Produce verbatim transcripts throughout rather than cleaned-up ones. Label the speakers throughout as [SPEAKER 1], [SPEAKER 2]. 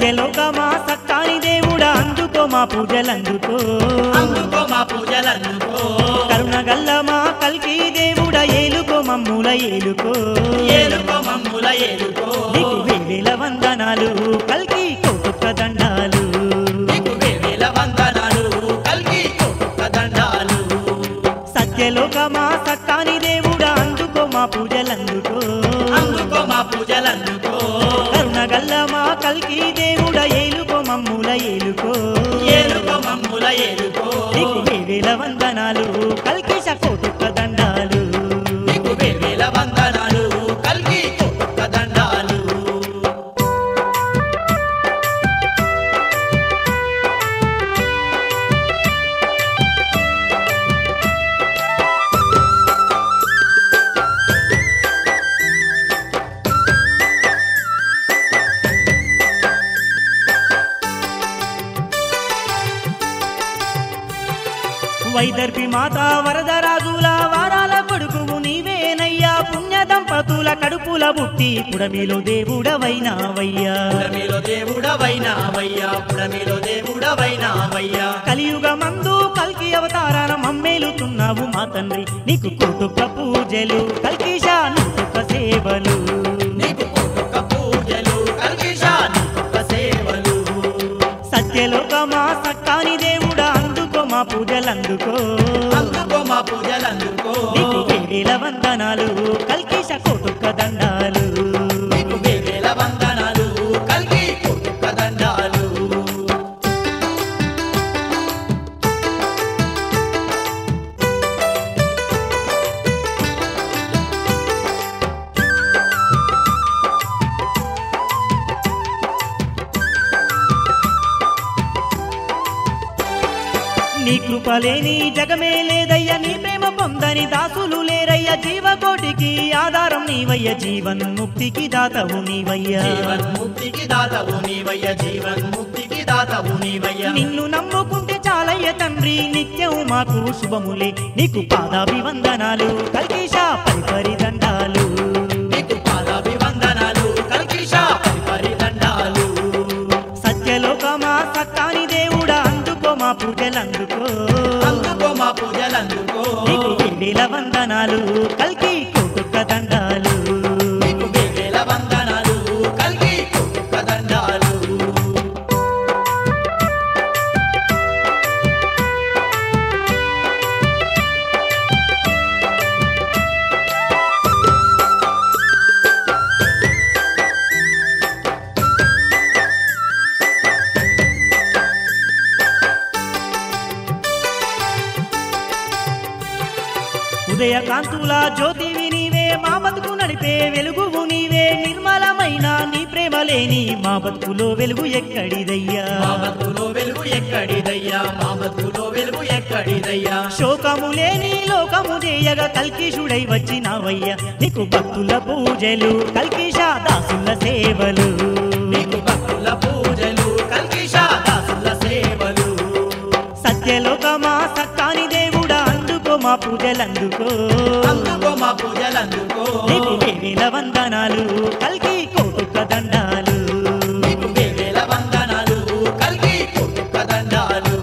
[SPEAKER 1] సత్యలోకమా సక్కాని దేవుడా అందుకో మా పూజలందుకో
[SPEAKER 2] అందుకో మా పూజలందుకో
[SPEAKER 1] కరుణగల్లమా కల్కి దేవుడా ఏలుకో మమ్ముల ఏలుకో
[SPEAKER 2] ఏలుకో మమ్ముల ఏలుకో
[SPEAKER 1] నీకు వేవేల వందనాలు కల్కి కోటొక్క దండాలు
[SPEAKER 2] నీకు వేవేల వందనాలు కల్కి కోటొక్క దండాలు
[SPEAKER 1] సత్యలోకమా సక్కాని దేవుడా అందుకో మా పూజలందుకో
[SPEAKER 2] అందుకో మా పూజలందుకో
[SPEAKER 1] కరుణగల్లమా కల్కి దేవుడా ఏలుకో మమ్ముల ఏలుకో
[SPEAKER 2] ఏలుకో మమ్ముల ఏలుకో
[SPEAKER 1] నీకు వేవేల వందనాలు కల్కి కోటొక్క దండాలు
[SPEAKER 2] నీకు వేవేల వందనాలు కల్కి కోటొక్క దండాలు
[SPEAKER 1] వైదర్భి మాత వరదరాజుల వారాల కొడుకువు నీవేనయ్యా పుణ్య దంపతుల కడుపుల బుట్టి పుడమిలో దేవుడవైనావయ్యా
[SPEAKER 2] పుడమిలో దేవుడవైనావయ్యా పుడమిలో దేవుడవైనావయ్యా
[SPEAKER 1] కలియుగ మందు కల్కి అవతారాన మమ్మేలుతున్నావు మా తండ్రి నీకు కోటొక్క పూజలు కల్కిషా నూటొక్క సేవలు
[SPEAKER 2] నీకు కోటొక్క పూజలు కల్కిషా నూటొక్క సేవలు
[SPEAKER 1] సత్యలోకమా సక్కాని దేవుడా అందుకో మా పూజలందుకో
[SPEAKER 2] అందుకో మా పూజలందుకో
[SPEAKER 1] నీకు వేవేల వందనాలు కల్కిష కోటొక్క దండాలు
[SPEAKER 2] నీకు వేవేల వందనాలు కల్కి కోటొక్క దండాలు
[SPEAKER 1] నీ కృపలేని జగమే లేదయ్య నీ ప్రేమ పొందని దాసులు లేరయ్య జీవకోటికి ఆధారం నీవయ్య జీవన్ ముక్తికి దాతవు నీవయ్య
[SPEAKER 2] జీవన్ ముక్తికి దాతవు నీవయ్య జీవన్ ముక్తికి దాతవు నీవయ్య
[SPEAKER 1] నిన్ను నమ్ముకుంటే చాలయ్య తండ్రి నిత్యం మాకు శుభములే నీకు పాదాభివందనాలు కల్కిషా పరిపరి దండాలు
[SPEAKER 2] నీకు పాదాభివందనాలు కల్కిషా పరిపరి దండాలు
[SPEAKER 1] సత్యలోకమా సక్కాని దేవుడా అందుకో మా పూజలందుకో
[SPEAKER 2] అందుకో మా పూజలందుకో
[SPEAKER 1] నీకు వేవేల వందనాలు కల్కి కోటొక్క దండాలు
[SPEAKER 2] నీకు వేవేల వందనాలు కల్కి కోటొక్క దండాలు
[SPEAKER 1] ఉదయ కాంతుల జ్యోతివి నీవే మా బతుకు నడిపే వెలుగువు నీవే నిర్మలమైన నీ ప్రేమ లేని మా బతుకులో వెలుగు ఎక్కడిదయ్యా
[SPEAKER 2] మా బతుకులో వెలుగు ఎక్కడిదయ్యా మా బతుకులో వెలుగు ఎక్కడిదయ్యా
[SPEAKER 1] శోకము లేని లోకము చేయగా కల్కిషుడై వచ్చినావయ్యా నీకు భక్తుల పూజలు కల్కిషా దాసుల సేవలు
[SPEAKER 2] నీకు భక్తుల పూజలు కల్కిషా దాసుల సేవలు
[SPEAKER 1] సత్యలోకమా సక్కాని దేవుడా అందుకో మా పూజలందుకో
[SPEAKER 2] అందుకో మా పూజలందుకో
[SPEAKER 1] నీకు వేవేల వందనాలు కల్కి కోటొక్క దండాలు
[SPEAKER 2] నీకు వేవేల వందనాలు కల్కి కోటొక్క దండాలు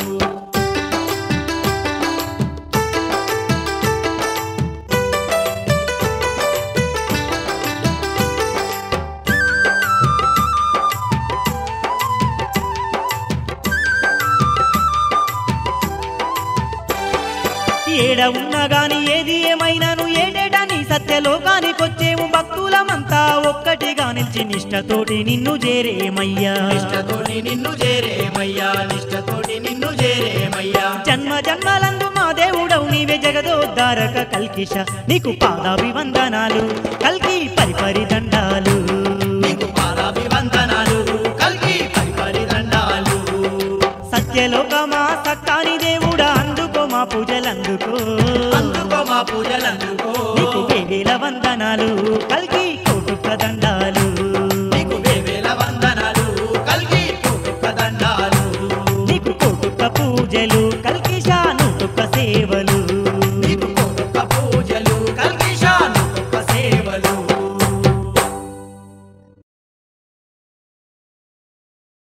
[SPEAKER 1] ఏడ ఉన్నా గాని ఏది ఏమైనాను ఏడేటా నీ సత్యలోకానికొచ్చేము భక్తులమంతా ఒక్కటిగా నిలిచి నిష్టతోటి నిన్ను చేరేమయ్యా
[SPEAKER 2] నిష్టతోటి నిన్ను చేరేమయ్యా నిష్టతోటి నిన్ను చేరేమయ్యా
[SPEAKER 1] జన్మ జన్మలందు మా దేవుడవు నీవే జగదోద్ధారక కల్కిష నీకు పాదాభివందనాలు కల్కి పరిపరి దండాలు
[SPEAKER 2] నీకు పాదాభివందనాలు కల్కి పరిపరి దండాలు
[SPEAKER 1] సత్యలోకమా సక్కాని దేవుడా అందుకో మా పూజలందుకో
[SPEAKER 2] అందుకో మా పూజలందుకో
[SPEAKER 1] నీకు వేవేల వందనాలు కల్కి